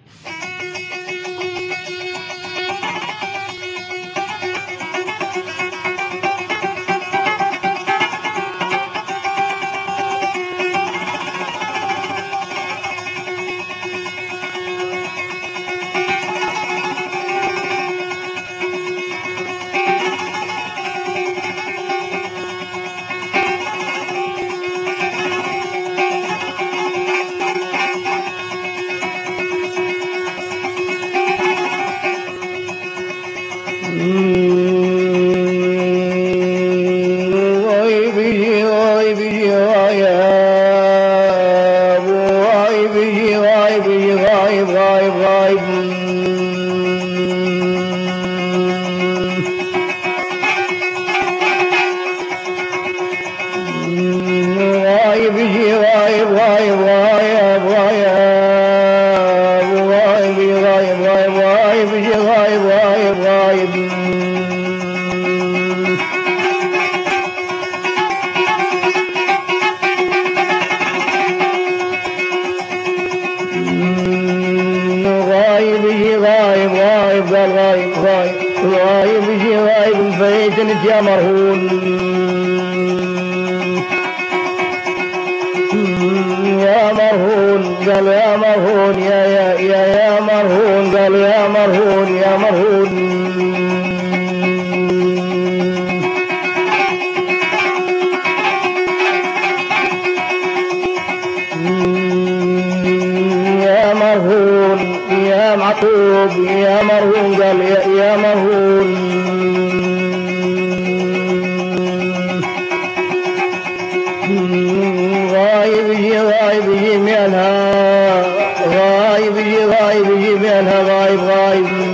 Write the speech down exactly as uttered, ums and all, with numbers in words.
يا مرهون يا مرهون قال يا مرهون يا يا يا يا مرهون قال يا مرهون يا مرهون يا مرهون يا معتوب يا مرهون قال يا يا مرهون غايب يجي غايب يجي منها غايب يجي غايب يجي منها غايب غايب